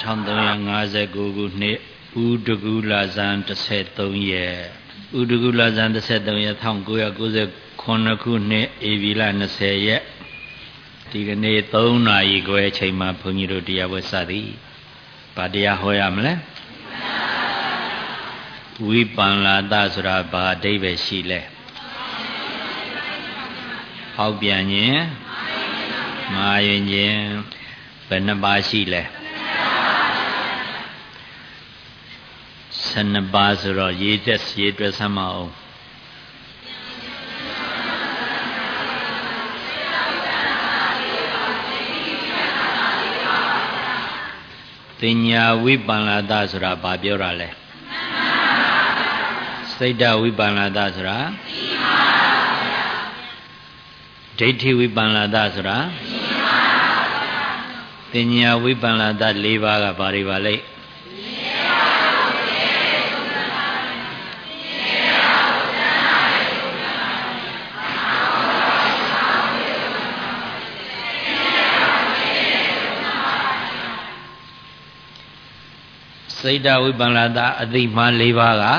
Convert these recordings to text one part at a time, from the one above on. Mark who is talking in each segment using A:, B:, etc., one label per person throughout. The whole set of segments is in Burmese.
A: 1359ခုနှစ်ဥဒကူလာဇန်13ရက်ဥဒကူလာဇန်13ရက်1999ခုနှစ်ဧပြီလ20ရက်ဒီကနေ့3နာရီခွဲအချိန်မှာဘုန်းကြီးတို့တရားပွဲစသည်ဗာတရားဟောရမလဲဝိပန္လာတဆိုတာဘာအဓိပ္ပာယ်ရှိလဲဟောက်ပြန်ခြင်းမာရင်ခြင်းဘယ်နှပါးရှိလဲ12ပါးဆိုတော့ရေးတွက်ဆမ်းမအောင်တင်ညာဝိပန္လာတဆိုတာဘာပြောတာလဲစိတ်တဝိပန္လာတဆိုတာဒိဋ္ဌိဝိပန္လာတဆိုတာတင်ညာဝိပန္လာတ၄ပါးကဘာတွေပါလဲစိတ်တဝိပန္လာတအသိမှ၄ပါးက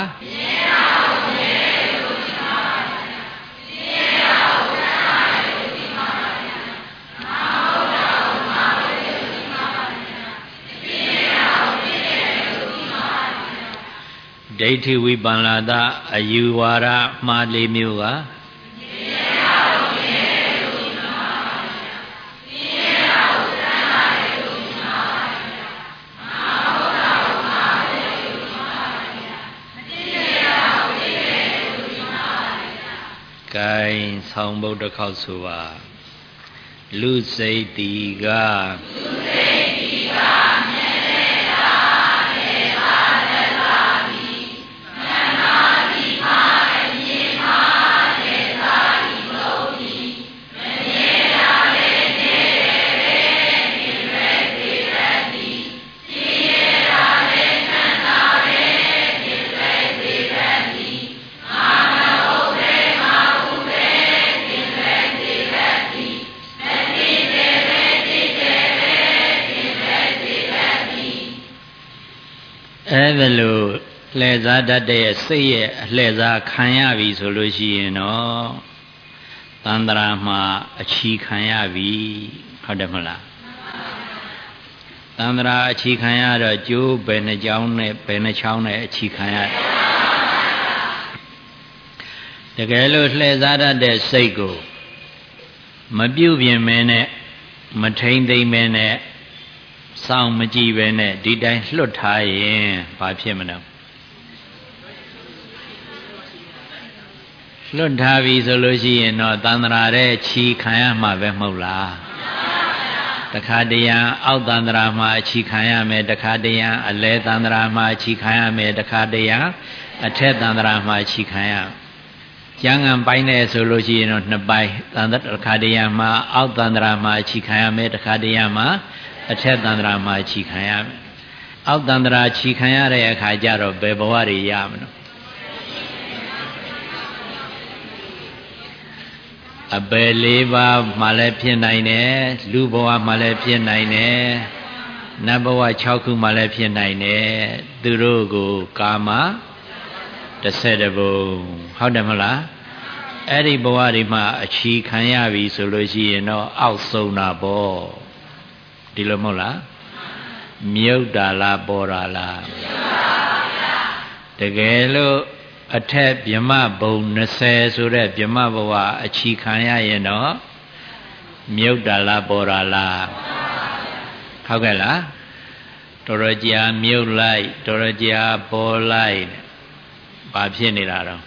A: ဒိဋ္ဌိဝိပန္လာတအယူဝါဒမှား၄မျိုးကကိုင်ဆောင်ဘုဒ္ဓခောက်ဆိုပါလူစိတ်တီကအဲ့ဒါလို့လှည့်စားတတ်တဲ့စိတ်ရဲ့အလှည့်စားခံရပြီဆိုလို့ရှိရင်တော့တန္တရာမှာအချီခံရပြီဟုတ်တယ်မလားတန္တရာအချီခံရတော့ကျိုးဘယ်နှကြောင်းနဲ့ဘယ်နှချောင်းနဲ့အချီခံရတကယ်လို့လှည့်စားတတ်တဲ့စိတ်ကိုမပြုတ်ပြင်မဲနဲ့မထိမ့်သိမ့်မဲနဲ့စောင့်မကြည့်ပဲနဲ့ဒီတိုင်းလွတ်ထားရင်ဘာဖြစ်မလဲလွတ်ထားပြီဆိုလို့ရှိရင်တော့တန္တရာတဲ့ခြီခံရမှာပဲမဟုတ်လားတခါတရံအောက်တန္တရာမှာခြီခံရမယ်တခါတရံအလဲတန္တရာမှာခြီခံရမယ်တခါတရံအထက်တန္တရာမှာခြီခံရကျမ်းဂန်ပိုင်းနဲ့ဆိုလို့ရှိရင်တော့နှစ်ပိုင်းတခါတရံမှာအောက်တန္တရာမှာခြီခံရမယ်တခါတရံမှာအထက်တန္တရာမှာခြီခံရမယ်အောက်တန္တရာခြီခံရတဲ့အခါကျတော့ဘယ်ဘဝတွေရမလဲအပယ်၄ပါးမှလည်းဖြစ်နိုင်တယ်လူဘဝမှလည်းဖြစ်နိုင်တယ်နတ်ဘဝ6ခုမှလည်းဖြစ်နိုင်တယ်သူတို့ကိုကာမ12ဘုံဟုတ်တယ်မလားအဲ့ဒီဘဝတွေမှာအချီခံရပြီဆိုလို့ရှိရင်တော့အောက်ဆုံးတာပေါ့ဒီလိုမဟုတ်လားမြုပ်တာလားပေါ်တာလားတကယ်လို့အထက်ဗြဟ္မဘုံ20ဆိုတဲ့ဗြဟ္မဘဝအချီခံရရင်တော့မြုပ်တာလားပေါ်တာလားဟုတ်ကဲ့လားတော်တော်ကြာမြုပ်လိုက်တော်တော်ကြာပေါ်လိုက်ဘာဖြစ်နေတာတော့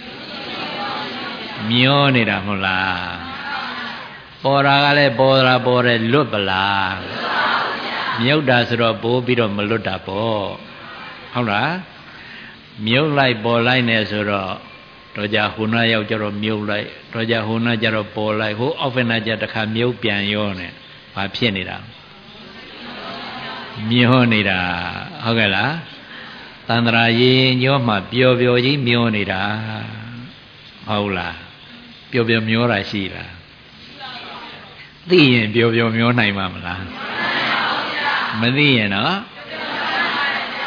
A: မျောနေတာမဟုတ်လားပေါ်တာကလည်းပေါ်တယ်လွတ်ပလားမြုပ်တာဆိုတော့ပိုးပြီးတော့မလွတ်တာပေါ့ဟုတ်လားမြုပ်လိုက်ပေါ်လိုက်နေဆိုတော့တော့ကြဟိုနာရောက်ကြတော့မြုပ်လိုက်တော့ကြဟိုနာကြတော့ပေါ်လိုက်ဟိုအောက်ဖက်နာကြတခါမြုပ်ပြန်ရောနေဘာဖြစ်နေတာမျောနေတာဟုတ်ကဲ့လားတန္တရာရေညောမှပျော်ပျော်ကြီးမျောနေတာဟုတ်လားပျော်ပျော်မျောတာရှိလားသိရင်ပျော်ပျော်မျောနိုင်မှာမလားမသိရင်တော့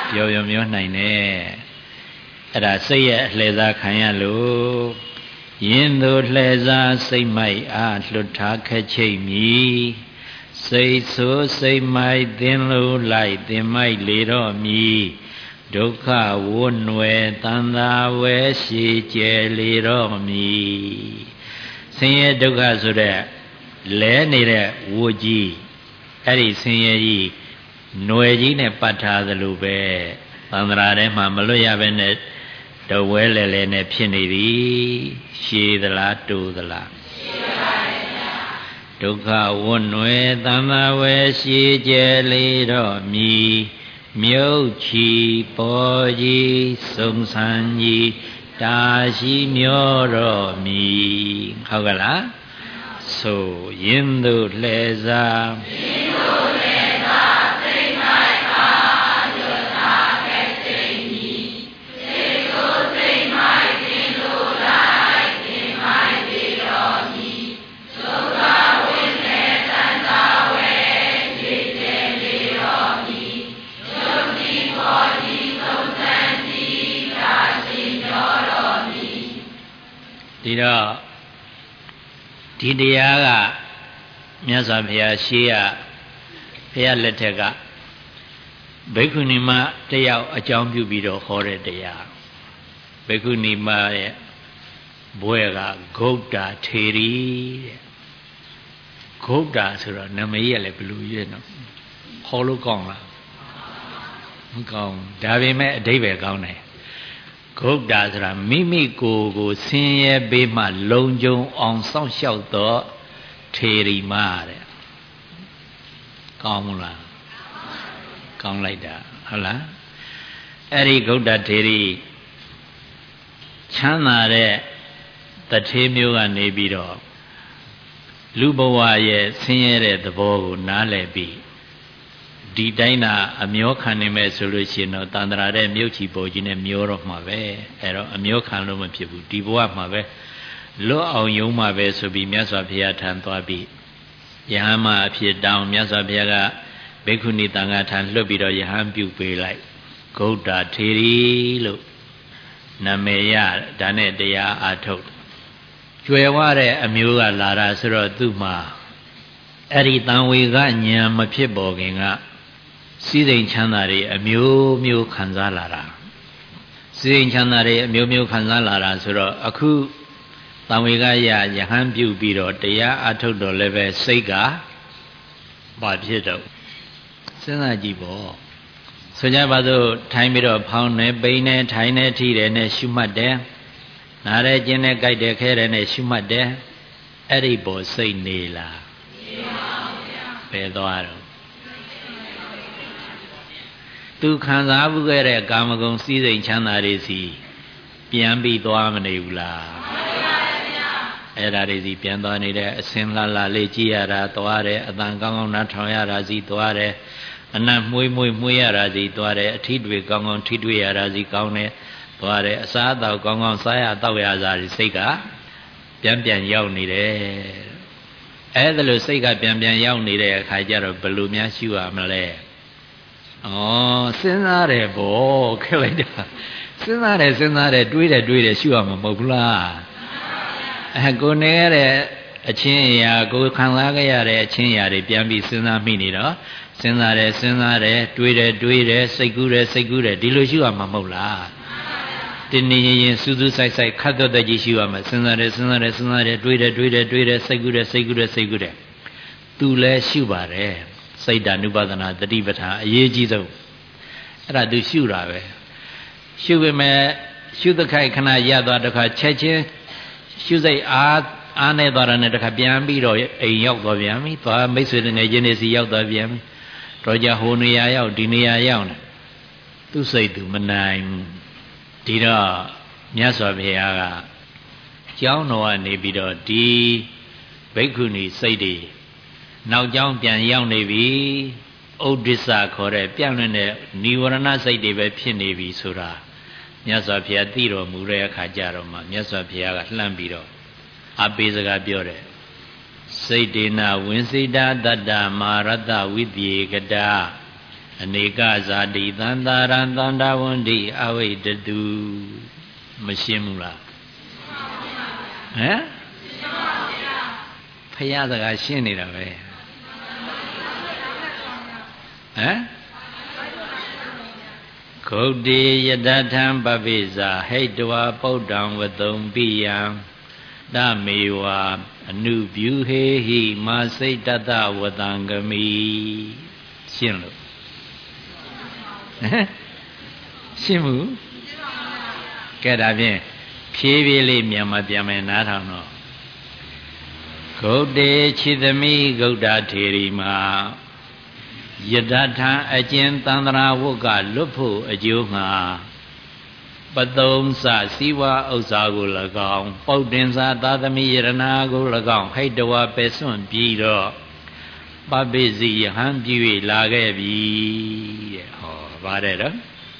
A: ပြောပြောနိုင်တယ်အဲ့ဒါစိတ်ရဲ့လှည့်စားခံရလို့ယင်းတို့လှည့်စားစိတ်မိုက်အားလွတ်ထားခက်ချိတ်မည်စိတ်ဆိုးစိတ်မိုက်သင်လို့လိုက်သင်မိုက်လေတော့မည်ဒုက္ခဝွနွယ်တန်သာဝဲရှိကျဲလေတော့မည်ဆင်းရဲဒုက္ခဆိုတဲ့လဲနေတဲ့ဝိုးကြီးအဲ့ဒီဆင်းရဲကြီးຫນွယ်ကြီးနဲ့ပတ်ထားသလိုပဲသံဃာထဲမှာမလွတ်ရပဲနဲ့တဝဲလဲလဲနဲ့ဖြစ်နေသည်ရှည်သလားတူသလားရှည်ပါဗျာဒုက္ခဝွနွယ်တန်သာဝဲရှိကျဲလေတော့မည်မြုပ်ချီပေါ်ကြီးစုံစံကြီးတာရှိမျောတော့မည်ဟုတ်ကလားဆိုရင်းတို့လှဲစားရင်းတို့လှဲစားစိတ်မိုက်အားလွတ်ထားခဲ့ခြင်းမည်စိတ်ဆိုးစိတ်မိုက်တင်လို့လိုက်တင်မိုက်ပြီးတော့မည်ဒုက္ခဝိနေတန်သာဝဲရှိကျဲလေတော့မည်ယုတ်တိပေါ်ကြီးသုံးသန်းကြီးတာရှိမျောတော့မည်ဒီတော့ဒီတရားကမြတ်စွာဘုရားရှေးကဘုရားလက်ထက်ကဘိက္ခုနီမတယောက်အကြောင်းပြုပြီးတော့ဟောတဲ့တရားဘိက္ခုနီမရဲ့ဘွဲကဂုတ်တာထေရီတဲ့ဂုတ်တာဆိုတော့နာမည်ရလည်းဘယ်လိုရွေးနော်ဟောလို့ကောင်းလားမကောင်းဒါပေမဲ့အဓိပ္ပာယ်ကောင်းတယ်ဂုတ်တာဆိုတာမိမိကိုယ်ကိုဆင်းရဲပေးမှလုံခြုံအောင်စောင့်ရှောက်တော့ထေရီမတဲ့ကောင်းမလားကောင်းလိုက်တာဟုတ်လားအဲ့ဒီဂုတ်တာထေရီချမ်းသာတဲ့တထေးမျိုးကနေပြီးတော့လူဘဝရဲ့ဆင်းရဲတဲ့သဘောကိုနားလည်ပြီးဒီတိုင်းသာအမျောခံနေမဲ့ဆိုလို့ရှိရင်တော့တန်ត្រာတဲ့မြုပ်ချီပေါ်ကြီးနဲ့မျောတော့မှာပဲအဲ့တော့အမျောခံလို့မဖြစ်ဘူးဒီဘဝမှာပဲလွတ်အောင်ယုံမှာပဲဆိုပြီးမြတ်စွာဘုရားထံသွားပြီးယဟန်မအဖြစ်တောင်းမြတ်စွာဘုရားကဘိက္ခုနီတန်ခါထံလွှတ်ပြီးတော့ယဟန်ပြုပေးလိုက်ဂုတ်တာထေရီလို့နာမည်ရဒါနဲ့တရားအားထုတ်ကျွယ်ဝတဲ့အမျိုးကလာတာဆိုတော့သူ့မှာအဲ့ဒီတန်ဝေကဉာဏ်မဖြစ်ပေါ်ခင်ကစည်းစိမ်ချမ်းသာတွေအမျိုးမျိုးခံစားလာတာစည်းစိမ်ချမ်းသာတွေအမျိုးမျိုးခံစားလာတာဆိုတော့အခုတံဝေကရယဟန်ပြုပြီးတော့တရားအထုတ်တော့လည်းပဲစိတ်ကဘာဖြစ်တော့စဉ်းစားကြည့်ပေါ့ဆိုကြပါစို့ထိုင်ပြီးတော့ဖောင်းနေပိန်နေထိုင်နေထိတယ်နဲ့ရှုမှတ်တယ်နားရဲကျင်းနေကြိုက်တယ်ခဲတယ်နဲ့ရှုမှတ်တယ်အဲ့ဒီပေါ်စိတ်နေလားနေပါဘူးဗျာဘယ်သွားတော့သူခံစားမှုခဲ့တဲ့ကာမဂုဏ်စည်းစိမ်ချမ်းသာတွေစီပြန်ပြီးသွားမနေဘူးလားမှန်ပါဗျာအဲ့ဒါတွေစီပြန်သွားနေတဲ့အစင်လှလှလေးကြည့်ရတာသွားတယ်အတန်ကောင်းကောင်းနားထောင်ရတာစီသွားတယ်အနတ်မွေးမွေးရတာစီသွားတယ်အထီးတွေကောင်းကောင်းထီးတွေရတာစီကောင်းတယ်သွားတယ်အစားအသောက်ကောင်းကောင်းစားရတောက်ရစားစီစိတ်ကပြန်ရောက်နေတယ်အဲ့ဒါလို့စိတ်ကပြန်ရောက်နေတဲ့အခါကျတော့ဘယ်လိုများရှုရမလဲဩစဉ်းစားတယ်ဗောခက်လိုက်တာစဉ်းစားတယ်တွေးတယ်ရှုရမှာမဟုတ်ဘူးလားကိုနေရတဲ့အချင်းအရာကိုခံစားခဲ့ရတဲ့အချင်းအရာတွေပြန်ပြီးစဉ်းစားမိနေတော့စဉ်းစားတယ်တွေးတယ်စိတ်ကူးတယ်ဒီလိုရှုရမှာမဟုတ်လားတင်းနေရင်စူးစိုက်ခတ်တော့ကြီးရှုရမှာစဉ်းစားတယ်တွေးတယ်စိတ်ကူးတယ်သူလည်းရှုပါတယ်စိတ်ဓာနုပါဒနာတတိပဋ္ဌာန်အရေးကြီးဆုံးအဲ့ဒါသူရှုတာပဲရှုပေမဲ့ရှုတဲ့ခိုက်ခဏရသွားတခါချက်ချင်းရှုစိတ်အားနဲ့သွားတာနဲ့တခါပြန်ပြီးတော့အိမ်ရောက်သွားပြန်ပြီသွားမိတ်ဆွေငယ်ချင်းတွေစီရောက်သွားပြန်ပြီတော့ကြဟိုနေရာရောက်ဒီနေရာရောက်နေသူစိတ်သူမနိုင်ဒီတော့မြတ်စွာဘုရားကကျောင်းတော်ကနေပြီးတော့ဒီဘိက္ခုနီစိတ်တွေနောက်ကျောင်းပြန်ရောက်နေပြီဥဒိစ္စခေါ်တဲ့ပြန့်လွင့်တဲ့និဝရဏစိတ်တွေပဲဖြစ်နေပြီဆိုတာမြတ်စွာဘုရားသိတော်မူတဲ့အခါကျတော့မှမြတ်စွာဘုရားကလှမ်းပြီးတော့အပိစကားပြောတယ်စိတ်တေနဝိစိတာတတ္တမာရတဝိသေကတာအနေကဇာတိသန္တာရံသန္တာဝန္တိအဝိတတုမရှင်းဘူးလားဟမ်ဖယားစကားရှင်းနေတာပဲဟမ်ဂုတ်တိယတထံပပိဇာဟိတဝါပုဒ္ဒံဝတုံပိယံတမေဝအနုဗျူဟေဟိမာစိတ်တတဝတံဂမိရှင်းလို့ရှင်းမှုကဲဒါဖြင့်ဖြည်းဖြည်းလေးမြန်မာပြန်မယ်နားထောင်တော့ဂုတ်တေခြေသမီးဂုတ်တာထေရီမှာယတထံအကျဉ်သန္တရာဝုကလွတ်ဖို့အကျိုးငှာပသုံးစစီဝါဥစ္စာကို၎င်းပုတ်တင်စာသာသမီယရနာကို၎င်းဟိတဝါပဲစွန့်ပြီးတော့ပပိစီယဟံပြု၍လာခဲ့ပြီတဲ့ဟောပါတယ်တော့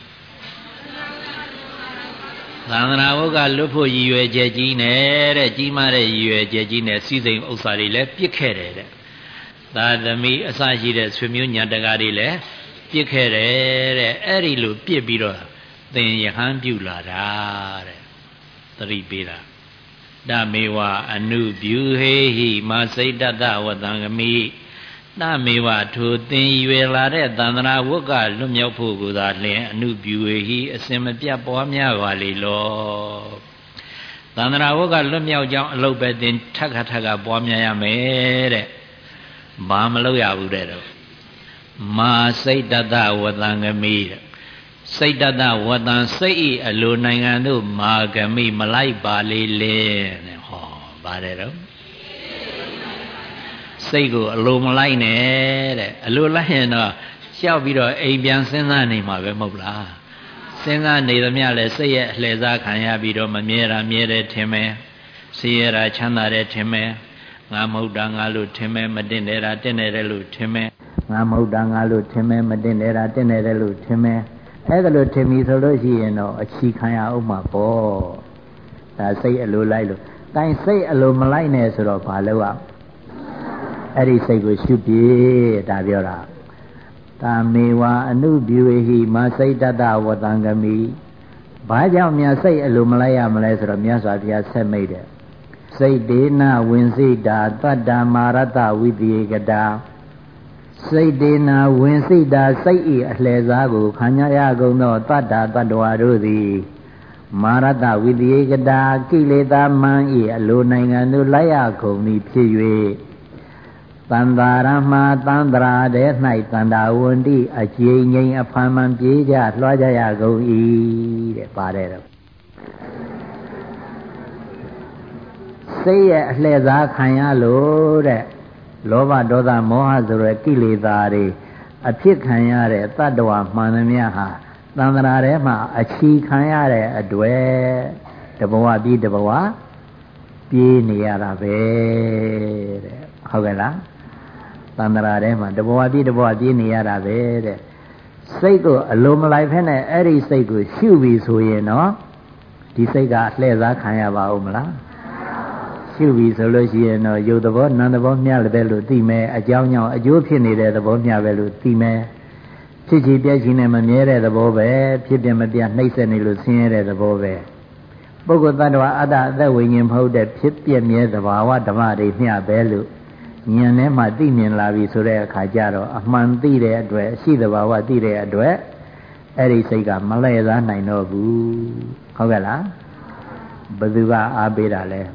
A: သန္တရာဝုကလွတ်ဖို့ရည်ရွယ်ချက်ကြီးနဲ့တဲ့ကြီးမားတဲ့ရည်ရွယ်ချက်ကြီးနဲ့စီစိမ်ဥစ္စာတွေလည်းပြစ်ခဲ့တယ်တဲ့သာသမီအစရှိတဲ့ဆွေမျိုးညာတကားတွေလည်းပြစ်ခဲ့တယ်တဲ့အဲ့ဒီလိုပြစ်ပြီးတော့သင်ယဟန်ပြုလာတာတဲ့သတိပေးတာတမေဝအနုဗျူဟေဟိမာစိတ်တတဝတံဂမိတမေဝထိုသင်ရွယ်လာတဲ့သန္တရာဝုကလွတ်မြောက်ဖို့ကိုသာလျှင်အနုဗျူဟေဟိအစင်မပြတ်ပွားများပါလေလောသန္တရာဝုကလွတ်မြောက်ကြောင်းအလုပ်ပဲသင်ထပ်ခါပွားများရမယ်တဲ့ဘာမလုပ်ရဘူးတဲ့တော့မာစိတ်တတဝတံဂမိတဲ့စိတ်တတဝတံစိတ်ဤအလိုနိုင်ငံတို့မာဂမိမလိုက်ပါလေလေတဲ့ဟောပါတယ်တော့စိတ်ကိုအလိုမလိုက်နဲ့တဲ့အလိုလိုက်ရင်တော့ရှောက်ပြီးတော့အိမ်ပြန်စဉ်းစားနေမှာပဲမဟုတ်လားစဉ်းစားနေသမျှလဲစိတ်ရဲ့အလှည့်စားခံရပြီးတော့မမြဲတာမြဲတယ်ထင်မယ်ဆင်းရဲတာချမ်းသာတယ်ထင်မယ်ငါမဟုတ်တာငါလို့ထင်မယ်မတင်နေတာတင်နေတယ်လို့ထင်မယ်ငါမဟုတ်တာငါလို့ထင်မယ်မတင်နေတာတင်နေတယ်လို့ထင်မယ်အဲ့ဒါလို့ထင်ပြီဆိုလို့ရှိရင်တော့အချီခံရအောင်မှာပေါ့ဒါစိတ်အလိုလိုက်လို့တိုင်းစိတ်အလိုမလိုက်နဲ့ဆိုတော့ဘာလို့อ่ะအဲ့ဒီစိတ်ကိုရှုပြေဒါပြောတာတာမေဝအနုဗျူဟိမစိတ်တတဝတံဂမိဘာကြောင့်များစိတ်အလိုမလိုက်ရမလဲဆိုတော့မြတ်စွာဘုရားဆက်မိတ်တယ်စိတ်ဒေနဝင်စိတ်တာတတ္တမာရတဝိသေကတာစိတ်ဒေနဝင်စိတ်တာစိတ်ဤအလှည့်စားကိုခံရရကုန်သောတတ္တတတ္တဝါတို့သည်မာရတဝိသေကတာကိလေသာမန်းဤအလိုနိုင်ငံတို့လိုက်ရကုန်သည်ဖြစ်၍သန္တာရမသန္တရာတဲ့၌သန္တာဝန္တိအကျဉ်းငိမ့်အဖန်မှန်ပြေးကြလွှားကြရကုန်၏တဲ့ပါတယ်တော့စိတ်ရဲ့အလှည့်စားခံရလို့တဲ့လောဘဒေါသမောဟဆိုတဲ့ကိလေသာတွေအဖြစ်ခံရတဲ့တတ္တဝါမှန်သမျှဟာသန္တရာထဲမှာအချီခံရတဲ့အတွေ့တဘဝပြီးတဘဝပြေးနေရတာပဲတဲ့ဟုတ်ကဲ့လားသန္တရာထဲမှာတဘဝပြီးတဘဝပြေးနေရတာပဲတဲ့စိတ်ကိုအလိုမလိုက်ဖက်နဲ့အဲ့ဒီစိတ်ကိုရှုပြီဆိုရင်တော့ဒီစိတ်ကလှည့်စားခံရပါဦးမလားရှုပြီဆိုလို့ရှိရင်တော့ယုတ်သဘောနာမ်သဘောမျှလည်းပဲလို့သိမယ်အကြောင်းကြောင့်အကျိုးဖြစ်နေတဲ့သဘောမျှပဲလို့သိမယ်ဖြစ်ချီပြည့်ချီနဲ့မမြဲတဲ့သဘောပဲဖြစ်ပြမပြနှိမ့်ဆက်နေလို့ဆင်းရဲတဲ့သဘောပဲပုဂ္ဂိုလ်တ attva အတ္တအသက်ဝိညာဉ်မဟုတ်တဲ့ဖြစ်ပြမြဲသဘာဝဓမ္မတွေမျှပဲလို့ဉာဏ်ထဲမှာသိမြင်လာပြီဆိုတဲ့အခါကျတော့အမှန်သိတဲ့အတွက်အရှိသဘာဝသိတဲ့အတွက်အဲ့ဒီစိတ်ကမလဲစားနိုင်တော့ဘူးဟုတ်ကဲ့လားဘယ်သူကအားပေးတာလဲ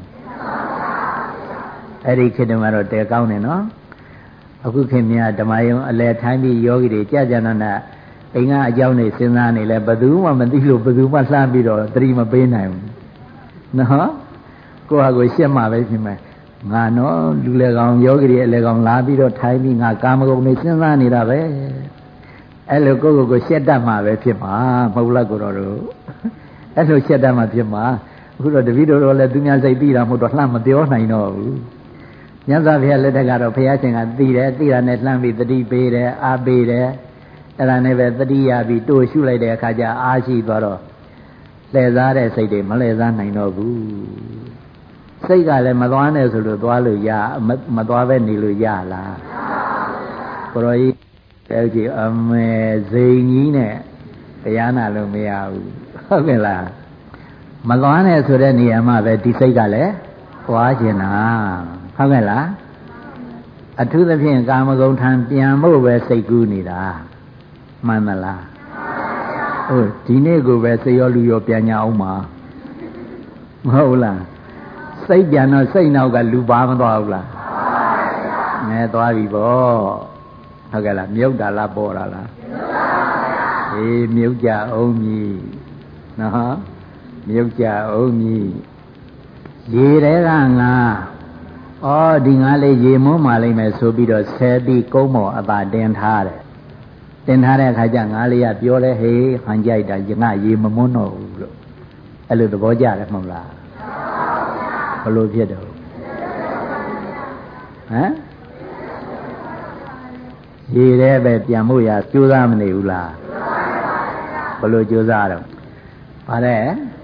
A: အဲ့ဒီခေတ္တမှာတော့တဲကောင်းတယ်နော်အခုခေတ်များဓမ္မယုံအလဲထိုင်းပြီးယောဂီတွေကြာကြာနာနာအိမ်ကအကြောင်းတွေစဉ်းစားနေလဲဘယ်သူမှမသိလို့ဘယ်သူမှလှမ်းပြီးတော့သတိမပေးနိုင်ဘူးနော်ကိုယ့်ဟာကိုယ်ရှက်မှပဲဖြစ်မယ်ငါနော်လူလေကောင်ယောဂီတွေအလဲကောင်လာပြီးတော့ထိုင်းပြီးငါကာမဂုဏ်တွေစဉ်းစားနေတာပဲအဲ့လိုကိုယ့်ကိုယ်ရှက်တတ်မှပဲဖြစ်မှာမဟုတ်လားကိုတော်တို့အဲ့လိုရှက်တတ်မှဖြစ်မှာအခုတော့တပည့်တော်တို့လည်းသူများစိတ်သိတာမဟုတ်တော့လှမ်းမပြောနိုင်တော့ဘူးမြတ်စွာဘုရားလက်ထက်ကတော့ဘုရားရှင်ကသိတယ်သိတာနဲ့လှမ်းပြီးတတိပေးတယ်အားပေးတယ်အဲ့ဒါနဲ့ပဲတတိယပြီးတို့ရှုလိုက်တဲ့အခါကျအားရှိသွားတော့လှည့်စားတဲ့စိတ်တွေမလှည့်စားနိုင်တော့ဘူးစိတ်ကလည်းမသွားနဲ့ဆိုလို့သွားလို့ရမသွားပဲနေလို့ရလားကိုရောကြီး
B: အဲ့ဒီအမေဇိန်ကြီးနဲ့တရားနာလို့မရဘူးဟုတ်ကဲ့လားမသွားနဲ့ဆိုတဲ့နေရာမှာပဲဒီစိတ်ကလည်းသွားကျင်တာဟုတ်ကဲ့လားအထူးသဖြင့်ကာမဂုဏ်ထံပြန်ဖို့ပဲစိတ်ကူးနေတာမှန်မလားဟုတ်ဒီနေ့ကိုပဲစိတ်ရောလူရောပြန်ကြအောင်ပါမဟုတ်လားစိတ်ပြန်တော့စိတ်နောက်ကလူပါမသွားဘူးလားငဲသွားပြီပေါ့ဟုတ်ကဲ့လားမြုပ်တာလားပေါ်တာလားအေးမြုပ်ကြအောင်မြည်နော်မြုပ်ကြအောင်မြည်ရေတဲကငါဩဒီငါလေးရေမွန်းမှလိမ့်မယ်ဆိုပြီးတော့ဆဲပြီးကုန်းမော်အသာတင်ထားတယ်တင်ထားတဲ့အခါကျငါလေးကပြောတယ်ဟေးဟန်ကြိုက်တာငါရေမမွန်းတော့ဘူးလို့အဲ့လိုသဘောကျတယ်မဟုတ်လားဘလို့ဖြစ်တော့ဟမ်ရေထဲပဲပြန်ဖို့ရကြိုးစားမနေဘူးလားဘလို့ကြိုးစားတော့ဗါတဲ့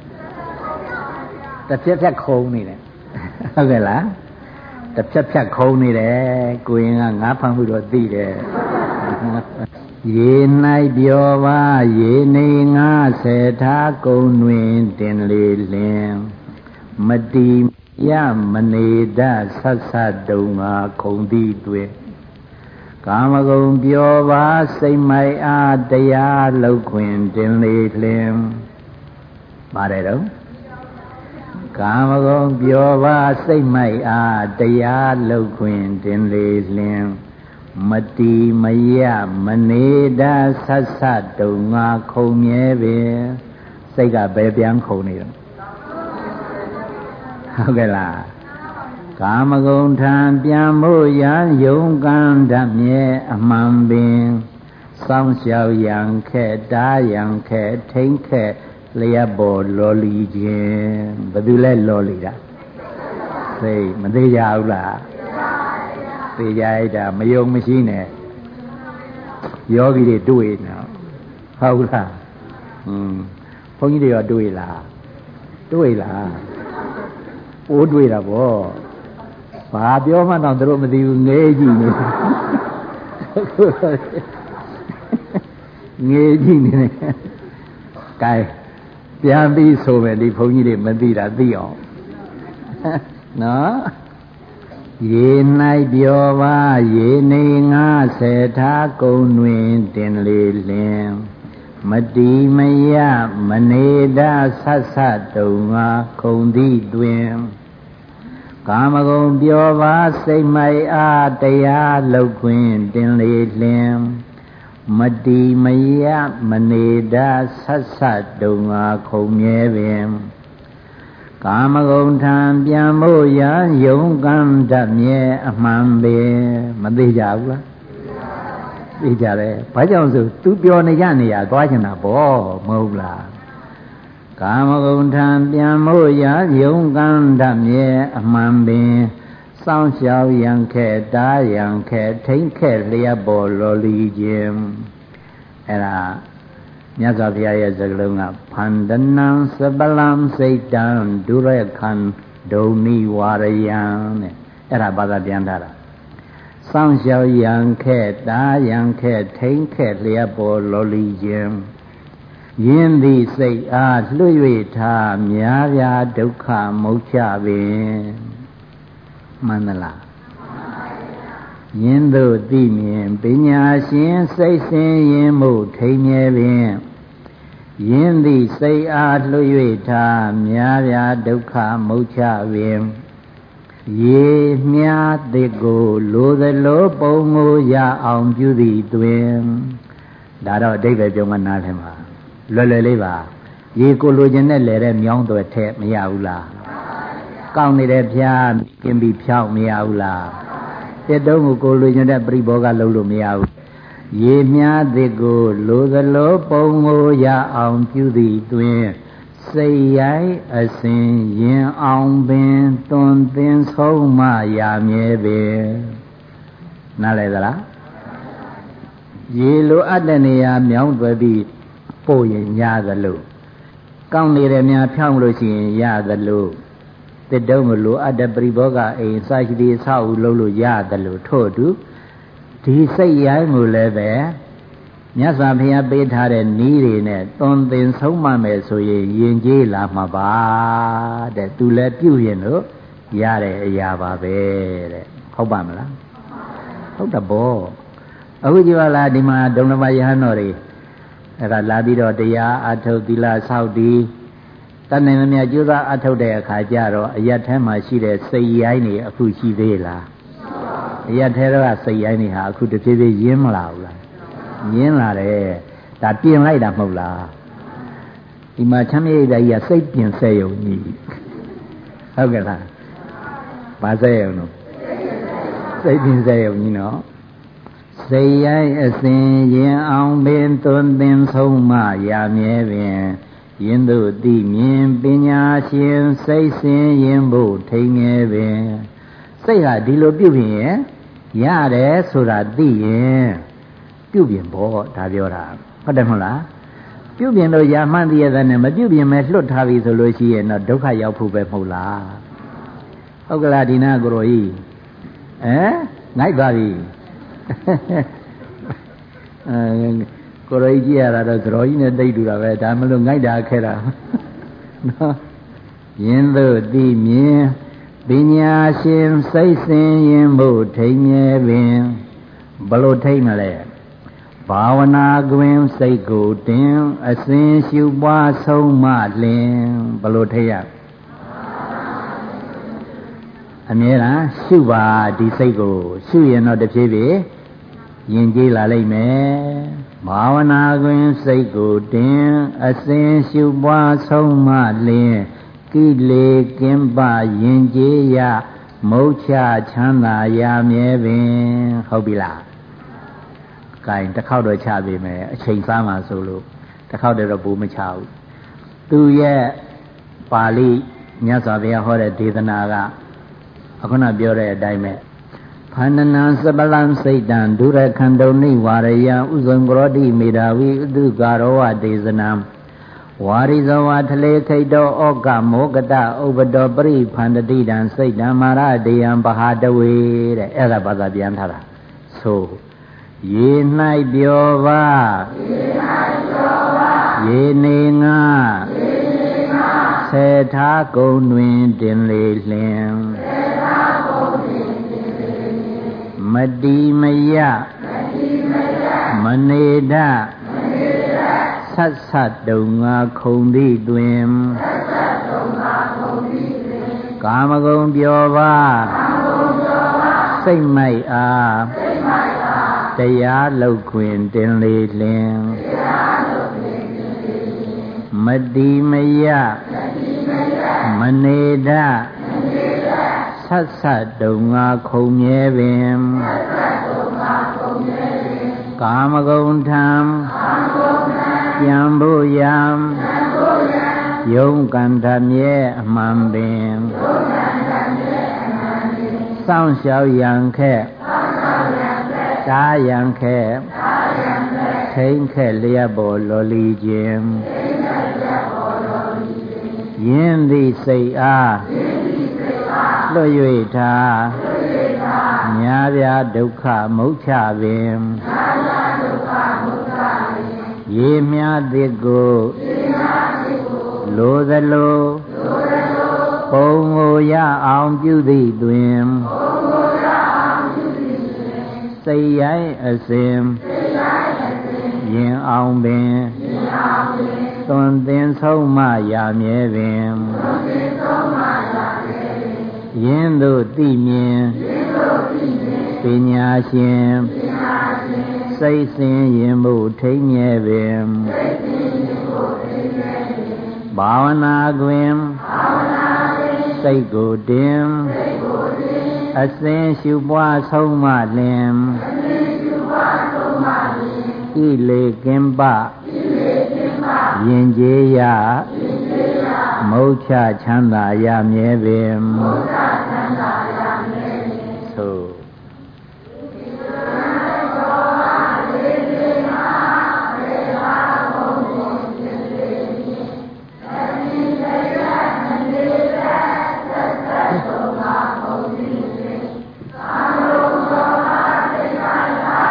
B: တစ်ဖြက်ဖြက်ခုံနေတယ်ဟုတ်ကဲ့လားတစ်ဖြက်ဖြက်ခုံနေတယ်ကိုရင်ကငါးဖမ်းမှုတော့သိတယ်ရေ၌ပြောပါရေနေငါဆေထားကုံတွင်တင်လေလင်မတီရမနေတဆက်ဆက်တုံငါခုံသည်တွင်ကာမဂုဏ်ပြောပါစိတ်မိုက်အားတရားလောက်ခွင်တင်လေလင်ပါတယ်တော့ကာမဂုဏ်ပြောပါစိတ်မိုက်အားတရားလောက်ခွင်တင်လေလင်မတီမရမနေတာဆက်ဆက်တုံငါခုံမြဲပင်စိတ်ကဘယ်ပြန်ခုံနေတော့ဟုတ်ကဲ့လားကာမဂုဏ်ထံပြန်ဖို့ရန်ယုံကံဓာတ်မြဲအမှန်ပင်စောင့်ရှောက်ရန်ခဲ့တားရန်ခဲ့ထိမ့်ခဲ့လျက်ပေါ်လော်လီခြင်းဘယ်သူလဲလော်လီတာစိတ်မသေးကြဘူးလားသိကြရတာမယုံမရှိနဲ့ယောဂီတွေတွေ့နေဟုတ်လားဘုန်းကြီးတွေရောတွေ့လားတွေ့လားအိုးတွေ့တာဗောဘာပြောမှတော့သူတို့မသိဘူးငဲကြည့်နေငဲကြည့်နေတယ်ကဲပြန်ပြီးဆိုမယ်ဒီဘုန်းကြီးတွေမသိတာသိအောင်နော်ရေ၌ပြောပါရေနေငါဆေထားကုံတွင်တင်လေလင်မတီမရမနေတာဆက်ဆက်တုံငါခုံသည်တွင်ကာမဂုဏ်ပြောပါစိတ်မိုက်အားတရားလောက်ခွင်တင်လေလင်မတီမရမနေတာဆက်ဆက်တုံငါခုံမြဲပင်ကာမဂုဏ်ထံပြန်ဖို့ရန်ယုံကံဓာတ်မြဲအမှန်ပင်မသိကြဘူးလားသိကြတယ်ဘာကြောင့်ဆိုသူပြောနေကြနေရသွားချင်တာပေါ့မဟုတ်လားကာမဂုဏ်ထံပြန်ဖို့ရန်ယုံကံဓာတ်မြဲအမှန်ပင်စောင့်ရှောက်ရန်ခဲ့တားရန်ခဲ့ထိမ့်ခဲ့လျက်ပေါ်လော်လီခြင်းအဲ့ဒါမြတ်စွာဘုရားရဲ့စကားလုံးကဖန္ဒနံစပလံစိတ်တံဒုရခန္ဒုံနိဝါရယံတဲ့အဲ့ဒါဘာသာပြန်ထားတာစောင့်ရှောက်ရန်ခဲ့တားရန်ခဲ့ထိမ့်ခဲ့လျက်ပေါ်လော်လီခြင်းယင်းသည်စိတ်အားလွှတ်၍ထားများပြားဒုက္ခမုတ်ချပင်မှန်သလားယင်းတို့သိမြင်ပညာရှင်စိတ်ဆင်းရင်မှုထိမ်မြဲပင်ယင်းသည်စိတ်အားလွှတ်၍ထားများပြားဒုက္ခမုတ်ချပင်ရေမြားတစ်ကိုလိုသလိုပုံကိုရအောင်ပြုသည်တွင်ဒါတော့အဓိပ္ပာယ်ပြောမှနားလည်မှာလွယ်လွယ်လေးပါရေကိုလိုချင်တဲ့လေတဲ့မြောင်းတွေထက်မရဘူးလားကောင်းနေတဲ့ဖျားกินပြီးဖြောင်းမရဘူးလားတစ်တုံးကိုလိုချင်တဲ့ပြိဘောကလုံးလို့မရဘူးရေမြားတစ်ကိုလိုသလိုပုံကိုရအောင်ပြုသည်တွင်စိတ်ရိုက်အစဉ်ရင်အောင်ပင်တွင်သင်ဆုံးမရမြဲပင်နားလည်သလားရေလိုအပ်တဲ့နေရာမြောင်းသွဲပြီးပို့ရင်ရသလိုကောင်းနေတဲ့များဖြောင်းလို့ရှိရင်ရသလိုတစ်တုံးမလိုအပ်တဲ့ပရိဘောဂအိမ်စာရှိသည်ဆောက်ဦးလို့ရသလိုထို့တူဒီစိတ်ရိုင်းကိုလည်းပဲမြတ်စွာဘုရားပေးထားတဲ့နည်းတွေနဲ့သွန်သင်ဆုံးမမယ်ဆိုရင်ယဉ်ကျေးလာမှာပါတဲ့သူလည်းပြုရင်လို့ရတဲ့အရာပါပဲတဲ့ဟုတ်ပါမလားဟုတ်တဘောအခုကြည့်ပါလားဒီမှာဒုံလဘယဟန်တော်တွေအဲ့ဒါလာပြီးတော့တရားအထုတ်သီလဆောက်တည်တဏ္ဍာမမြကျိုးစားအထုတ်တဲ့အခါကျတော့အယတ်ထဲမှာရှိတဲ့စိတ်ရိုင်းတွေအခုရှိသေးလားအယတ်ထဲကစိတ်ရိုင်းတွေဟာအခုတဖြည်းဖြည်းရင်းမလာဘူးလားရင်းလာတယ်ဒါပြင်လိုက်တာမဟုတ်လားဒီမှာချမ်းမြေ့တဲ့ကြီးကစိတ်ပြင်ဆက်ယုံကြီးဟုတ်ကဲ့လားဘာဆက်ယုံလို့စိတ်ပြင်ဆက်ယုံကြီးနော်စိတ်ရိုင်းအစဉ်ရင်အောင်ပင်သွန်သင်ဆုံးမရမြဲပင်ယင်းတို့သိမြင်ပညာရှင်စိတ်စင်ရင်ဖို့ထိန်ငယ်ပင်စိတ်ဟာဒီလိုပြုပြင်ရင်ရတယ်ဆိုတာသိရင်ပြုပြင်ဖို့ဒါပြောတာဟုတ်တယ်မဟုတ်လားပြုပြင်လို့ရမှန်းသိရတဲ့နဲ့မပြုပြင်မဲ့လွတ်ထားပြီဆိုလို့ရှိရင်တော့ဒုက္ခရောက်ဖို့ပဲမဟုတ်လားဟုတ်ကလားဒီနာကိုရောကြီးငိုက်သွားပြီကိုရောကြီးကြည့်ရတာတော့သတော်ကြီးနဲ့တိတ်တူတာပဲဒါမလို့ငိုက်တာခဲတာနော်ယင်းတို့သိမြင်ပညာရှင်စိတ်စင်ရင်ဖို့ထိန်မြဲပင်ဘလို့ထိန်မလဲဘာဝနာကွင်စိတ်ကိုတင်အစဉ်ရှုပွားဆုံးမလင်ဘလို့ထိရအမြဲတမ်းရှုပါဒီစိတ်ကိုရှုရင်တော့တဖြည်းဖြည်းယဉ်ကျေးလာလိမ့်မယ်ဘာဝနာကွင်စိတ်ကိုတင်အစဉ်ရှုပွားဆုံးမလင်ကိလေကင်းပယဉ်ကျေးရမုတ်ချချမ်းသာရမြဲပင်ဟုတ်ပြီလားကဲတစ်ခေါက်တော့ချပေးမယ်အချိန်စားမှဆိုလို့တစ်ခေါက်တည်းတော့ဘူးမချဘူးသူရဲ့ပါဠိမြတ်စွာဘုရားဟောတဲ့ဒေသနာကအခုနပြောတဲ့အတိုင်းပဲဖန္နနံစပလံစိတ်တံဒုရခန္တုန်နိဝါရယံဥဇံကရောတိမေတာဝိဥဒုကာရောဝဒေသနံဝါရိဇဝါထလေခိတ်တောဩကမောကတဥပတောပရိဖန္တတိတံစိတ်တံမာရတေယံပဟာတဝေတဲ့အဲ့ဒါဘာသာပြန်ထားတာဆိုရေ၌ပြောပါရေနေငါဆေထားကုံတွင်တင်လေလင်မတိမယမနေဒဆတ်ဆတ်တုံငါခုံသည့်တွင်ကာမဂုဏ်ပြောပါစိတ်မိုက်အားတရားလောက်ခွင်တင်လေလင်မတိမယမနေဒဆတ်ဆတ်တုံငါခုံမြဲပင်ကာမဂုဏ်ထံကြံဖို့ယံယုံကန္တမြဲအမှန်ပင်စောင့်ရှောက်ရန်ခက်တားရန်ခက်ထိန်ခက်လျက်ပေါ်လော်လီခြင်းယင်းသည့်စိတ်အားလွတ်၍ထားညာပြဒုက္ခမုတ်ချပင်ရေမြသည်ကိုလိုသလိုပုံကိုရအောင်ပြုသည့်တွင်စိတ်ရိုင်းအစဉ်ရင်အောင်ပင်သွန်သင်ဆုံးမရမြဲပင်ယင်းတို့သိမြင်ပညာရှင်စိတ်စင်ရင်မှုထိန်မြဲပင်ဘာဝနာတွင်စိတ်ကိုတင်အစဉ်ရှုပွားဆုံးမလင်ဣလေကင်ပယဉ်ကျေးရမုတ်ချချမ်းသာရမြဲပင်သို့
C: ယ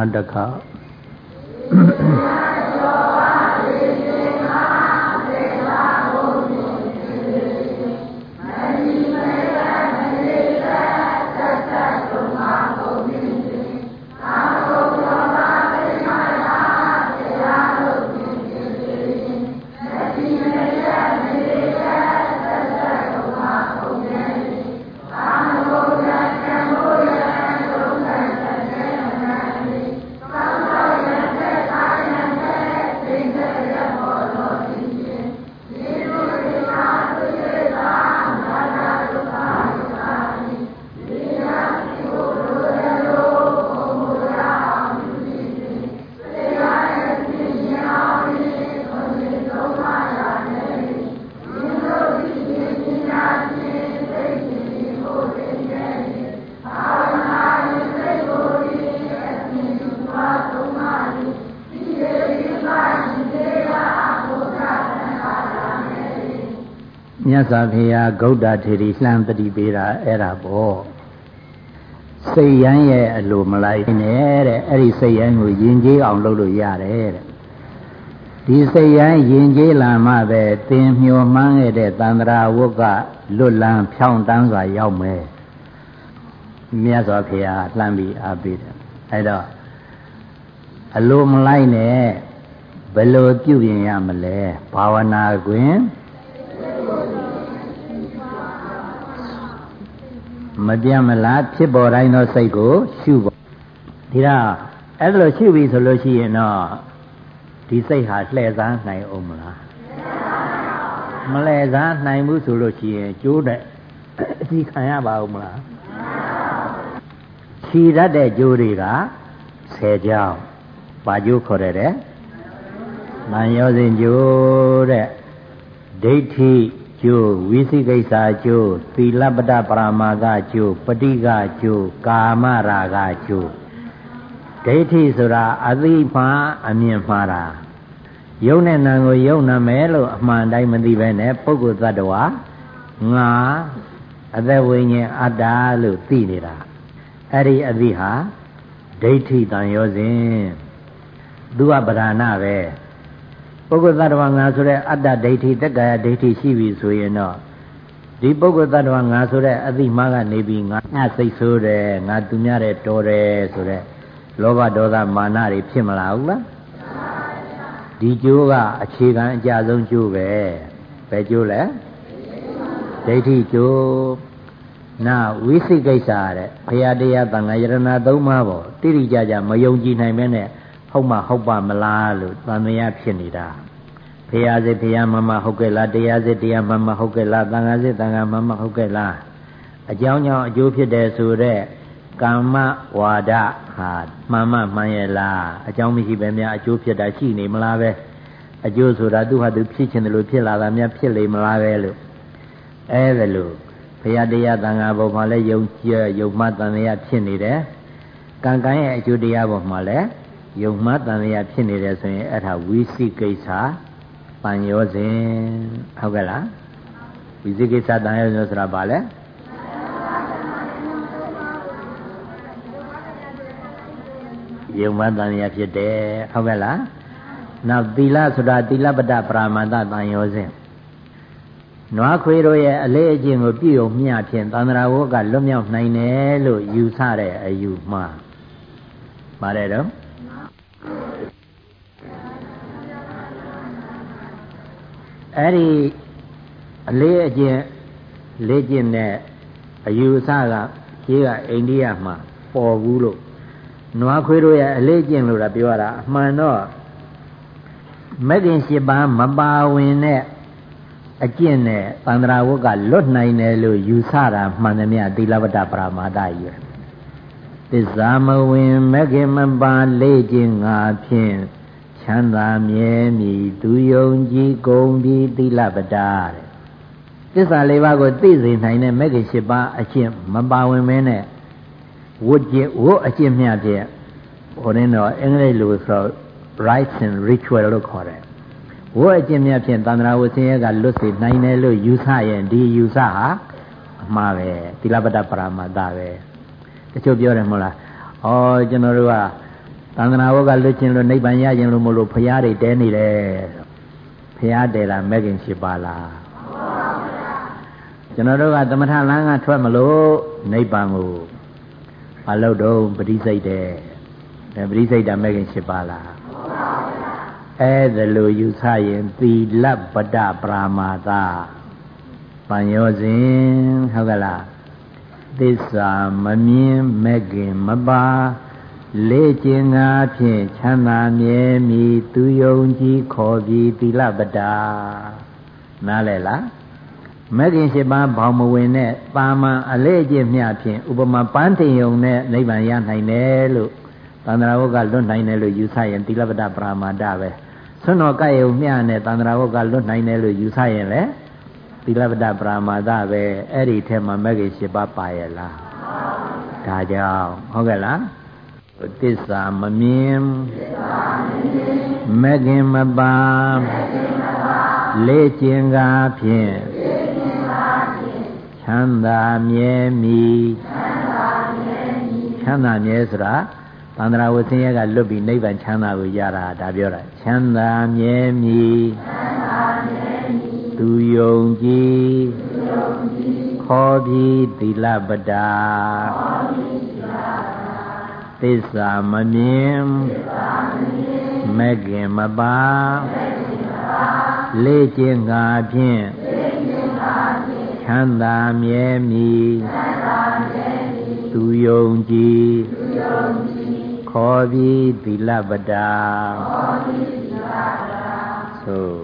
B: နောက်တစ်ခါမြတ်စွာဘုရားဂௌတထေရီလှမ်းတတိပေးတာအဲ့ဒါပေါ့စိတ်ရမ်းရဲ့အလိုမလိုက်နဲ့တဲ့အဲ့ဒီစိတ်ရမ်းကိုယဉ်ကျေးအောင်လုပ်လို့ရတယ်တဲ့ဒီစိတ်ရမ်းယဉ်ကျေးလာမှပဲသင်မျှော်မှန်းခဲ့တဲ့သန္တရာဝတ်ကလွတ်လန်းဖြောင်းတန်းစွာရောက်မယ်မြတ်စွာဘုရားလှမ်းပြီးအားပေးတယ်အဲ့တော့အလိုမလိုက်နဲ့ဘယ်လိုပြုပြင်ရမလဲဘာဝနာတွင်မပြတ်မလားဖြစ်ပေါ်တိုင်းသောစိတ်ကိုရှုဖို့ဒီတော့အဲ့လိုရှုပြီဆိုလို့ရှိရင်တော့ဒီစိတ်ဟာလှည့်စားနိုင်အောင်မလားမလှည့်စားနိုင်ဘူးဆိုလို့ရှိရင်ကျိုးတဲ့အစီခံရပါဦးမလားခြီတတ်တဲ့ကျိုးတွေက10ကြောင်းပါကျိုးခေါ်တဲ့မန်ရောစဉ်ကျိုးတဲ့ဒိဋ္ဌိကျိုးဝိသိကိစ္စကျိုးသီလပတ္တပရမာကကျိုးပဋိကကျိုးကာမရာဂကျိုးဒိဋ္ဌိဆိုတာအသိမှအမြင်မှားတာယုံနဲ့နာကိုယုံနာမယ်လို့အမှန်တိုင်းမသိပဲနဲ့ပုဂ္ဂိုလ်သတ္တဝါငါအသက်ဝိညာဉ်အတ္တလို့သိနေတာအဲ့ဒီအသိဟာဒိဋ္ဌိတန်ရောစဉ်သူကပဓာနပဲပုဂ္ဂိုလ်သတ္တဝါငါဆိုတဲ့အတ္တဒိဋ္ဌိတက္ကာယဒိဋ္ဌိရှိပြီဆိုရင်တော့ဒီပုဂ္ဂိုလ်သတ္တဝါငါဆိုတဲ့အသိမှကနေပြီးငါစိတ်ဆိုးတယ်ငါသူများတဲ့တော်တယ်ဆိုတဲ့လောဘဒေါသမာနတွေဖြစ်မလာဘူးလားဒီကျိုးကအခြေခံအကြဆုံးကျိုးပဲဘယ်ကျိုးလဲဒိဋ္ဌိကျိုးနာဝိသိကိစ္စတဲ့ဘုရားတရားသံဃာယရဏသုံးပါးပေါ့တိတိကျကျမယုံကြည်နိုင်မဲနဲ့ဟုတ်မှဟုတ်ပါမလားလို့သံဃာဖြစ်နေတာဘုရားစစ်ဘုရားမမဟုတ်ကဲ့လားတရားစစ်တရားမမဟုတ်ကဲ့လားသံဃာစစ်သံဃာမမဟုတ်ကဲ့လားအကြောင်းကြောင့်အကျိုးဖြစ်တယ်ဆိုတဲ့ကာမဝါဒဟာမှန်မှန်ရဲ့လားအကြောင်းမရှိပဲများအကျိုးဖြစ်တာရှိနေမလားပဲအကျိုးဆိုတာသူ့ဟာသူဖြစ်ခြင်းတယ်လို့ဖြစ်လာတာများဖြစ်လေမလားပဲလို့အဲဒါလို့ဘုရားတရားသံဃာဘုံမှာလည်းယုံကြည်ယုံမှတန်လျာဖြစ်နေတယ်ကံကံရဲ့အကျိုးတရားဘုံမှာလည်းယုံမှတန်လျာဖြစ်နေတယ်ဆိုရင်အဲ့ဒါဝိသိကိစ္စပန်ရောစဉ်ဟုတ်ကဲ့လားဝိသိကိစ္စတန်ရောစဉ်ဆိုတာဘာလဲယုံမှတန်လျာဖြစ်တယ်ဟုတ်ကဲ့လားနောက်သီလဆိုတာသီလပတ္တပရမတ္တတန်ရောစဉ်နွားခွေတို့ရဲ့အလေးအကျင့်ကိုပြည့်ုံမျှဖြင့်သန္တရာဝကလွတ်မြောက်နိုင်တယ်လို့ယူဆတဲ့အယူမှားပါတယ်တော့အဲ့ဒီအလေးအကျင့်လေ့ကျင့်တဲ့အယူအဆကကြီးကအိန္ဒိယမှာပေါ်ဘူးလို့နွားခွေတို့ရဲ့အလေးအကျင့်လို့တာပြောရတာအမှန်တော့မဂ္ဂင်၈ပါးမပါဝင်တဲ့အကျင့်နဲ့သန္တရာဝကလွတ်နိုင်တယ်လို့ယူဆတာမှန်သမျှသီလပတ္တပရမာတကြီးပဲသစ္စာမဝင်မဂ္ဂင်မပါလေ့ကျင့်ငါဖြင့်ချမ်းသာမြဲမြည်သူယုံကြည်ကုန်ပြီးသီလပတ္တတဲ့သစ္စာ၄ပါးကိုသိစေနိုင်တဲ့မဂ္ဂင်၈ပါးအကျင့်မပါဝင်မဲနဲ့ဝတ်အကျင့်မျှဖြင့်ဟိုရင်းတော့အင်္ဂလိပ်လိုဆို rites and ritual လို့ခေါ်တယ်ဝတ်အကျင့်မြတ်ဖြင့်သန္တရာဝဆင်းရဲကလွတ်စေနိုင်တယ်လို့ယူဆရင်ဒီယူဆဟာအမှားပဲသီလပတ္တပရမတ္တပဲတချို့ပြောတယ်မဟုတ်လားဩကျွန်တော်တို့ကသန္တနာဝကလွတ်ခြင်းလို့နိဗ္ဗာန်ရခြင်းလို့မလို့ဖရာတွေတဲနေတယ်ဖရာတဲတာမဲ့ခင်ရှိပါလားကျွန်တော်တို့ကသမထလမ်းကထွက်မလို့နိဗ္ဗာန်ကိုမလုပ်တော့ပရိစိတ်တဲ့ပရိစိတ်တာမဲ့ခင်ရှိပါလားအဲ့ဒါလိုယူဆရင်သီလပတ္တပရာမာသပัญญောစဉ်ဟုတ်ကလားသစ္စာမမြင်မဲ့ခင်မပါလေ့ကျင့်ငါဖြင့်ချမ်းသာမြဲမည်သူယုံကြည်ခေါ်ပြီးသီလပတ္တနားလည်လားမဲ့ခင်ရှိပါဘောင်မဝင်တဲ့ပါမန်အလေ့ကျင့်မျှဖြင့်ဥပမာပန်းတင်ယုံနဲ့နိဗ္ဗာန်ရနိုင်တယ်လို့သန္တရာဝကလွတ်နိုင်တယ်လို့ယူဆရင်သီလပတ္တပရာမာဒပဲဆွမ်းတော်ကဲ့ယုံမျှနဲ့သန္တရာဝကလွတ်နိုင်တယ်လို့ယူဆရင်လေသီလပတ္တပရာမာဒပဲအဲ့ဒီထဲမှာမဲ့ခင်ရှိပါပါရဲ့လားဒါကြောင့်ဟုတ်ကဲ့လားသစ္စာမမြင်မဲ့ခင်မပါလေ့ကျင့်ကားဖြင့်ချမ်းသာမြဲမည်ချမ်းသာမြဲဆိုတာသန္တရာဝဆင်းရဲကလွတ်ပြီးနိဗ္ဗာန်ချမ်းသာကိုရတာဒါပြောတာချမ်းသာမြဲမည်သူယုံကြည်ခေါ်ပြီးသီလပတ္တသစ္စာမမြင်မဲ့ခင်မပါလေ့ကျင့်ငါဖြင့်ချမ်းသာမြဲမည်သူယုံကြည်ခေါ်ပြီးသီလပတ္တသို့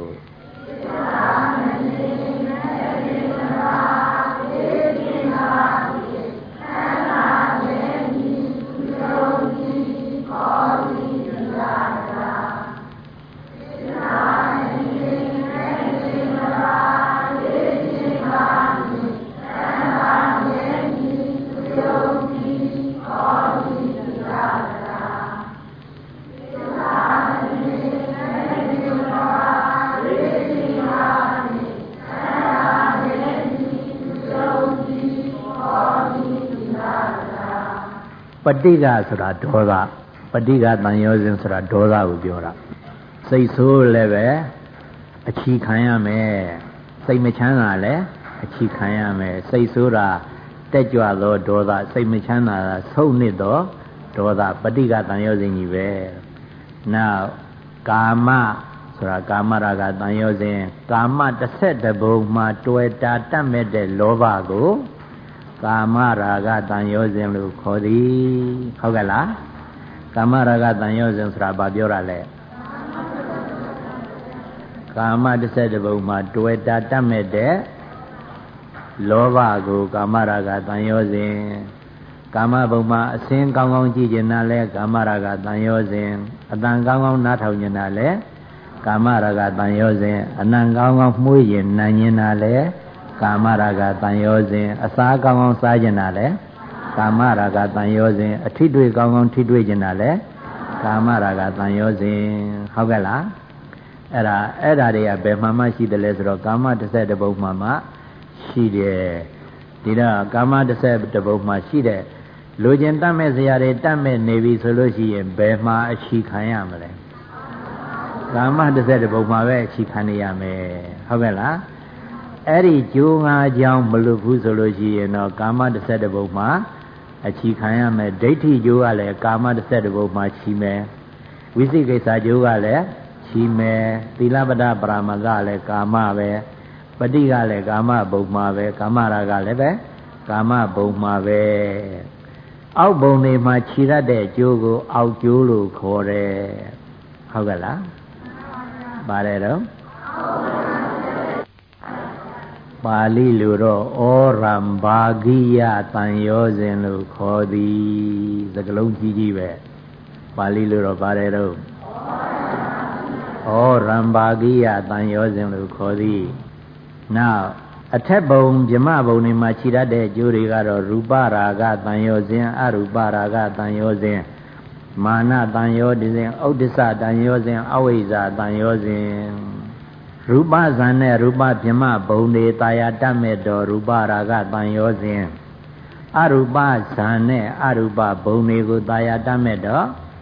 B: ပဋိကဆိုတာဒေါသပဋိကတန်ရောစဉ်ဆိုတာဒေါသကိုပြောတာစိတ်ဆိုးလည်းပဲအချီခံရမယ်စိတ်မချမ်းသာလည်းအချီခံရမယ်စိတ်ဆိုးတာတက်ကြွသောဒေါသစိတ်မချမ်းသာတာဆုံးနစ်သောဒေါသပဋိကတန်ရောစဉ်ကြီးပဲနောက်ကာမဆိုတာကာမရာဂတန်ရောစဉ်ကာမတစ်ဆက်တစ်ပုံမှာတွေ့တာတတ်မဲ့တဲ့လောဘကိုကာမရာဂတန်ရောစဉ်လို့ခေါ်သည်ဟုတ်ကဲ့လားကာမရာဂတန်ရောစဉ်ဆိုတာဘာပြောတာလဲကာမတစ်ဆက်တစ်ပုံမှာတွေ့တာတတ်မဲ့တဲ့လောဘကိုကာမရာဂတန်ရောစဉ်ကာမဘုံမှာအစင်းကောင်းကောင်းကြည့်ကျင်တာလဲကာမရာဂတန်ရောစဉ်အတန်ကောင်းကောင်းနားထောင်ကျင်တာလဲကာမရာဂတန်ရောစဉ်အနံကောင်းကောင်းမှုရင်နိုင်ကျင်တာလဲကာမရာဂတန်ရောစဉ်အစားကောင်းကောင်းစားကျင်တာလဲကာမရာဂတန်ရောစဉ်အထိတွေ့ကောင်းကောင်းထိတွေ့ကျင်တာလဲကာမရာဂတန်ရောစဉ်ဟုတ်ကဲ့လားအဲ့ဒါတွေကဘယ်မှာမှရှိတယ်လဲဆိုတော့ကာမတစ်ဆက်တစ်ပုံမှာရှိတယ်ဒီတော့ကာမတစ်ဆက်တစ်ပုံမှာရှိတယ်လူကျင်တတ်မဲ့စရာတွေတတ်မဲ့နေပြီဆိုလို့ရှိရင်ဘယ်မှာအချီခံရမလဲကာမတစ်ဆက်တစ်ပုံမှာပဲအချီခံရမယ်ဟုတ်ကဲ့လားအဲ့ဒီကျိုးငါးကြောင့်မလွတ်ဘူးဆိုလို့ရှိရင်တော့ကာမတစ်ဆက်တစ်ပုံမှာအချီခံရမယ်ဒိဋ္ဌိကျိုးကလည်းကာမတစ်ဆက်တစ်ပုံမှာချီမယ်ဝိသိကိစ္စကျိုးကလည်းချီမယ်သီလပတ္တပရာမကလည်းကာမပဲပဋိကလည်းကာမဘုံမှာပဲကာမရာဂလည်းပဲကာမဘုံမှာပဲအောက်ဘုံတွေမှာခြိရတဲ့ကျိုးကိုအောက်ကျိုးလို့ခေါ်တယ်ဟုတ်ကဲ့လားပါတယ်တော့ပါဠိလိုတော့ဩရံဘာဂိယတန်ရောစဉ်လို့ခေါ်သည်စကားလုံးကြီးကြီးပဲပါဠိလိုတော့ပါတယ်တော့ဩရံဘာဂိယတန်ရောစဉ်လို့ခေါ်သည်နောက်အထက်ဘုံဗြဟ္မဘုံတွေမှာခြိရတဲ့အကျိုးတွေကတော့ရူပရာဂတန်ရောစဉ်အရူပရာဂတန်ရောစဉ်မာနတန်ရောစဉ်ဥဒ္ဒစ္စတန်ရောစဉ်အဝိဇ္ဇာတန်ရောစဉ်ရူပဇန်နဲ့ရူပဗြဟ္မဘုံတွေတာယာတတ်မဲ့တော်ရူပရာဂတန်ရောစဉ်အရူပဇန်နဲ့အရူပဘုံတွေကိုတာယာတတ်မဲ့တော်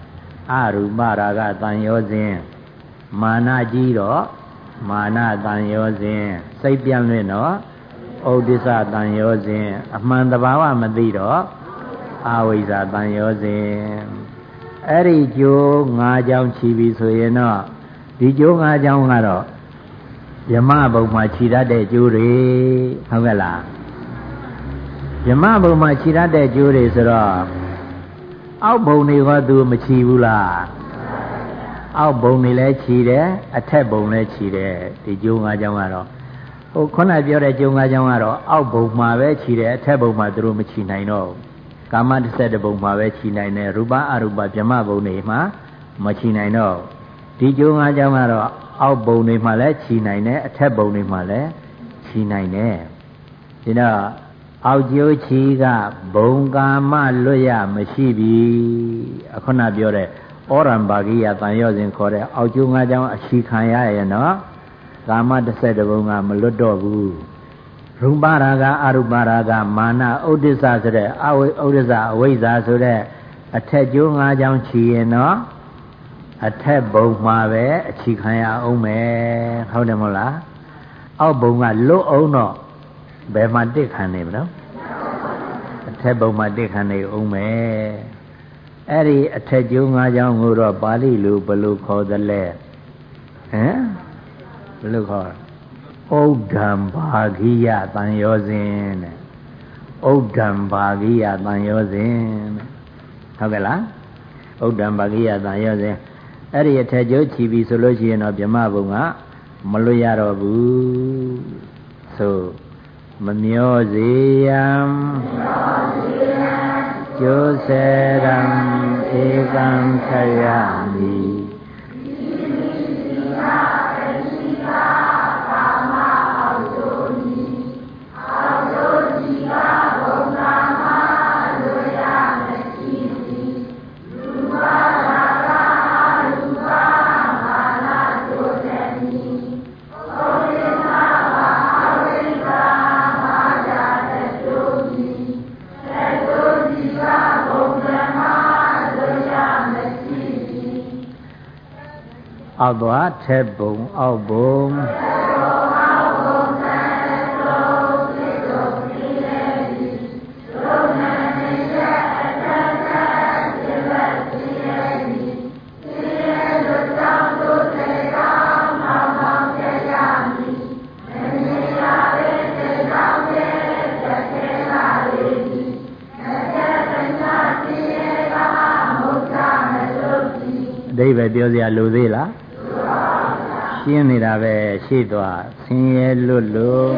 B: အရူပရာဂတန်ရောစဉ်မာနကြီးတော့မာနတန်ရောစဉ်စိတ်ပြန့်လွင့်တော့ဥဒိစ္စတန်ရောစဉ်အမှန်တဘာဝမသိတော့အဝိဇ္ဇာတန်ရောစဉ်အဲ့ဒီကျိုး၅ကြောင်းချီပြီဆိုရင်တော့ဒီကျိုး၅ကြောင်းကတော့ယမဘုံမှာခြိတတ်တဲ့ကျိုးတွေဟုတ်ကဲ့လားယမဘုံမှာခြိတတ်တဲ့ကျိုးတွေဆိုတော့အောက်ဘုံတွေကသူမခြိဘူးလားအောက်ဘုံတွေလည်းခြိတယ်အထက်ဘုံလည်းခြိတယ်ဒီကျိုး၅ကြောင်းကတော့ဟိုခုနပြောတဲ့ကျိုး၅ကြောင်းကတော့အောက်ဘုံမှာပဲခြိတယ်အထက်ဘုံမှာသူတို့မခြိနိုင်တော့ကာမ11ဘုံမှာပဲခြိနိုင်တယ်ရူပအရူပဗြဟ္မဘုံတွေမှာမခြိနိုင်တော့ဒီကျိုး၅ကြောင်းကတော့အောက်ဘုံတွေမှာလည်းခြိနိုင်တယ်အထက်ဘုံတွေမှာလည်းခြိနိုင်တယ်ဒီတော့အောက်ကျိုးခြိကဘုံကာမလွတ်ရမရှိပြီအခုနပြောတဲ့ဩရံဘာဂိယတန်ရောစဉ်ခေါ်တဲ့အောက်ကျိုး၅ကြောင်းအရှိခံရရဲ့နော်ကာမ11ဘုံကမလွတ်တော့ဘူးရူပရာဂအရူပရာဂမာနဥဒိစ္စဆိုတဲ့ဥဒိစ္စအဝိဇ္ဇာဆိုတဲ့အထက်ကျိုး၅ကြောင်းခြိရင်နော်အထက်ဘုံမှာပဲအချီခံရအောင်မယ်ဟုတ်တယ်မဟုတ်လားအောက်ဘုံကလွတ်အောင်တော့ဘယ်မှာတစ်ခံနေမလို့အထက်ဘုံမှာတစ်ခံနေအောင်မယ်အဲ့ဒီအထက်ကျိုး၅ကြောင်းကိုတော့ပါဠိလိုဘယ်လိုခေါ်သလဲဟမ်ဘယ်လိုခေါ်ဩဒံဘာဂိယတန်ရောစဉ်တဲ့ဩဒံဘာဂိယတန်ရောစဉ်တဲ့ဟုတ်ကဲ့လားဩဒံဘာဂိယတန်ရောစဉ်အဲ့ဒီအထက်ကျိုးချီပြီဆိုလို့ရှိရင်တော့ဗြဟ္မဘုံကမလွတ်ရတော့ဘူးဆိုမမျောစေယံကျိုးစေရံဧကံခယမိအောက်သွားထက်ဘုံအောက်ဘုံအဓိပ္ပာယ်ပြောစရာလိုသေးလားရှင်းနေတာပဲရှေ့သွားဆင်းရဲလွတ်လို့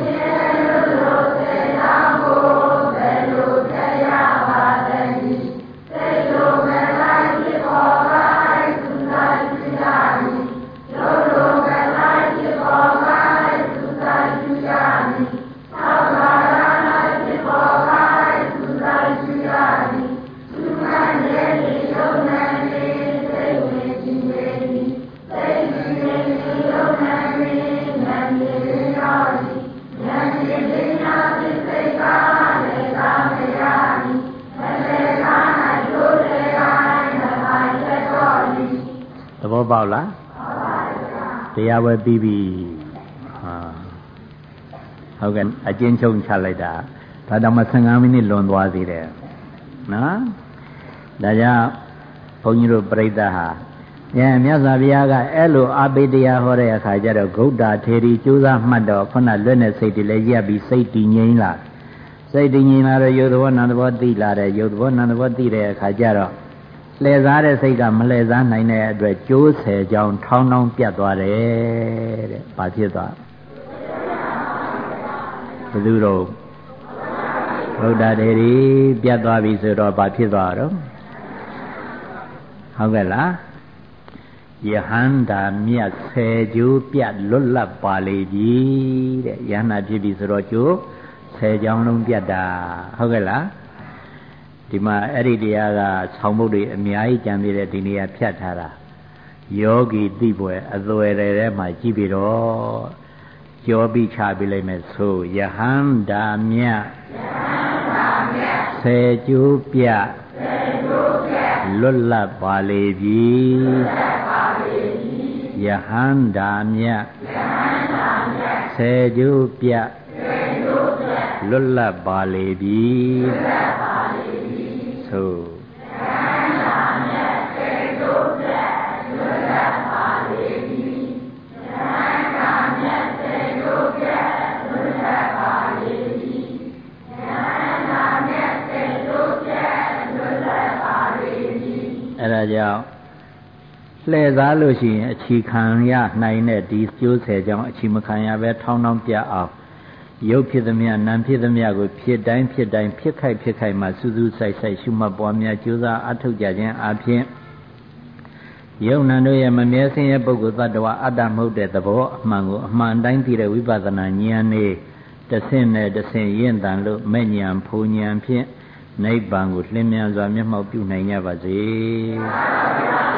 B: ပေါက်လားတရားပဲပြီးပြီဟုတ်ကဲ့အကျဉ်းချုပ်ချလိုက်တာဒါတောင်မှ15မိနစ်လွန်သွားသေးတယ်နော်ဒါကြောင့်ဘုန်းကြီးတို့ပြိဿဟာမြတ်စွာဘုရားကအဲ့လိုအဘိတရားဟောတဲ့အခါကျတော့ဂုဏထေရီကျိုးစားမှတ်တော့ခုနလွတ်တဲ့စိတ်တွေလည်းရက်ပြီးစိတ်တည်ငြိမ်လာစိတ်တည်ငြိမ်လာတော့ယုတ်သဘောနံသဘောသိလာတယ်ယုတ်သဘောနံသဘောသိတဲ့အခါကျတော့လှည့်စားတဲ့စိတ်ကမလှည့်စားနိုင်တဲ့အတွက်ကျိုးဆယ်ကြောင်းထောင်းထောင်းပြတ်သွားတယ်တဲ့။ဘာဖြစ်သွားဘယ်သူတော့ဗုဒ္ဓတေရီပြတ်သွားပြီဆိုတော့ဘာဖြစ်သွားတော့ဟုတ်ကဲ့လားယဟန္တာမြတ်ဆယ်ကျိုးပြတ်လွတ်လပ်ပါလေပြီတဲ့ယဟန္တာဖြစ်ပြီဆိုတော့ကျိုးဆယ်ကြောင်းလုံးပြတ်တာဟုတ်ကဲ့လားဒီမှာအဲ့ဒီတရားကဆောင်းဘုတ်တွေအများကြီးကြံသေးတယ်ဒီနေရာဖြတ်ထားတာယောဂီသိပွဲအသွယ်ထဲမှာကြည့်ပြီးတော့ကြောပြီးချပြီးလိုက်မယ်ဆိုယဟန္တာမြတ်ဆယ်ကျိုးပြလွတ်လပ်ပါလေပြီယဟန္တာမြတ်ဆယ်ကျိုးပြလွတ်လပ်ပါလေပြီသို့အဲ့ဒါကြောင့်လှည့်စားလို့ရှိရင်အခြေခံရနိုင်တဲ့ဒီကျိုးဆယ်ကြောင့်အခြေမခံရပဲထောင်းထောင်းပြအောင်ရုပ်ဖြစ်သမျှနာမ်ဖြစ်သမျှကိုဖြစ်တိုင်းဖြစ်ခိုက်မှစူးစူးဆိုင်ရှုမှတ်ပွားများကြိုးစားအထောက်ကြခြင်းအပြင်ယုံနာတို့ရဲ့မမြဲစင်းရဲ့ပုဂ္ဂိုလ်သတ္တဝါအတ္တမဟုတ်တဲ့သဘောအမှန်ကိုအမှန်တိုင်းသိတဲ့ဝိပဿနာဉာဏ်နဲ့တဆင့်နဲ့တဆင့်ရင့်တန်လို့မဲ့ဉာဏ်ဖူဉာဏ်ဖြင့်နိဗ္ဗာန်ကိုလင်းမြန်စွာမျက်မှောက်ပြုနိုင်ကြပါစေ။